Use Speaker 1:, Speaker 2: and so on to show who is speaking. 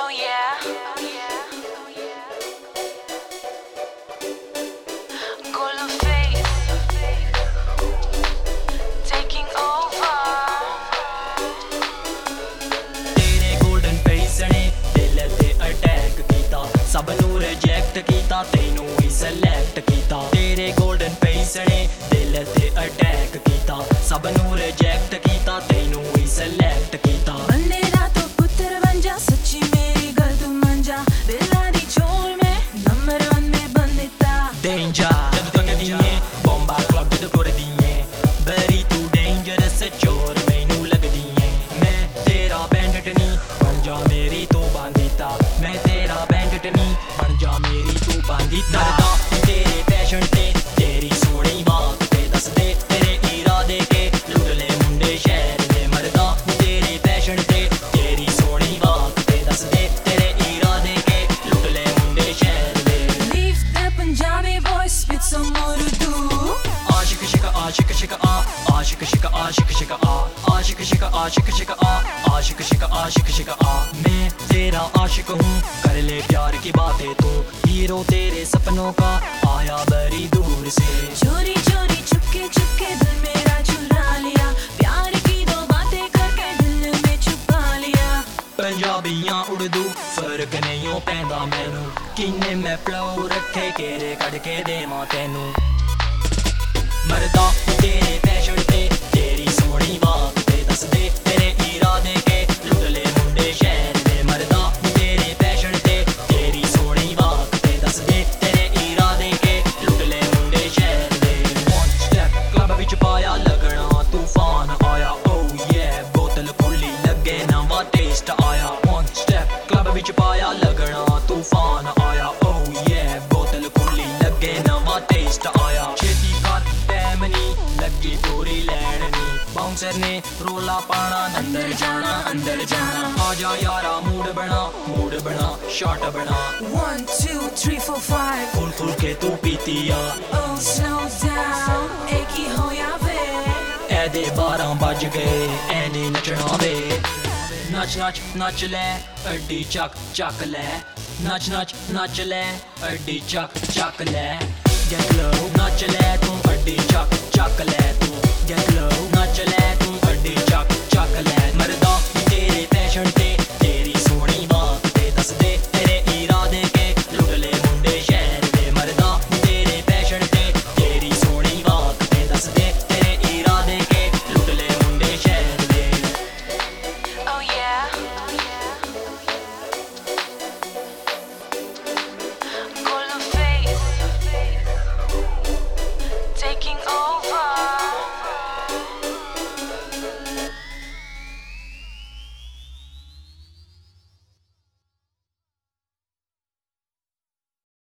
Speaker 1: Oh yeah. Golden face taking over.
Speaker 2: तेरे golden face ने दिल ते attack कीता, सब नू reject कीता, तेनू ही select कीता। तेरे golden face ने दिल ते attack कीता, सब नू reject कीता, तेनू ही select कीता।
Speaker 1: बंदे दा तो पुत्र बन जा, सच्ची मेरी गल तू मान जा, दिला दी चोर में नंबर 1 में बन देता।
Speaker 2: Danger, जब तक दिए bomba clock जब कर दिए, बड़ी तू dangerous चोर मैनू लग दिए। मैं तेरा bandit नी बन जा मेरी तू बांधिता, मैं तेरा bandit नी बन जा मेरी तू बांधिता। डरदा तेरे passion ते तेरी सोहनी बात ते दस दे तेरे इरादे के लुट ले मुंडे शहर दे मरदा। तेरे passion ते तेरी सोहनी बात ते दस दे तेरे इरादे के लुट ले मुंडे शहर दे।
Speaker 1: Leave the Punjabi boys with some more to do.
Speaker 2: आशिक शिका आशिक शिका आ, आशिक शिका आशिक शिका आ, आशिक शिका आशिक शिका आ, आशिक शिका आशिक शिका आ। मैं तेरा आशिक हूँ, कर ले प्यार की बातें तू, हीरो तेरे सपनों का आया बड़ी दूर से।
Speaker 1: चोरी चोरी चुपके चुपके दिल मेरा चुरा लिया, प्यार की दो बातें करके दिल में छुपा लिया।
Speaker 2: पंजाबियां उर्दू फर्क नहीं हो पैंदा मैनू, किन्ने मैं फ्लो रखे केरे कड़ के देवां तैनू। मरदा तेरे पैशन ते तेरी सोहनी बात ते दस दे तेरे इरादे के लुट ले मुंडे शहर दे। मरदा तेरे पैशन ते तेरी सोहनी बात ते दस दे तेरे इरादे के लुट ले मुंडे शहर दे। One step क्लब विच पाया लगना तूफान आया, oh yeah बोतल खुली लगे नवा टेस्ट आया। One step क्लब विच पाया लगना तूफान आया, oh yeah बोतल खुली लगे नवा टेस्ट आया। छेती कर टाइम नी लगी पूरी लैन नी, बाउंसर ने रोला पाना अंदर जाना अंदर जाना। आजा यारा मूड बना शॉट बना।
Speaker 1: 1 2 3 4 5
Speaker 2: फुल फुल के तू पीती आ,
Speaker 1: Oh slow down, एक ही हो या वे।
Speaker 2: ऐदे 12 बज गए ऐने नचना वे। नच नच नच ले अड्डी चक चक ले, नच नच नच ले अड्डी चक चक ले। Get low नच ले तू अड्डी चक चक ले तू, get low नच ले तू अड्डी चक चक ले। मरदा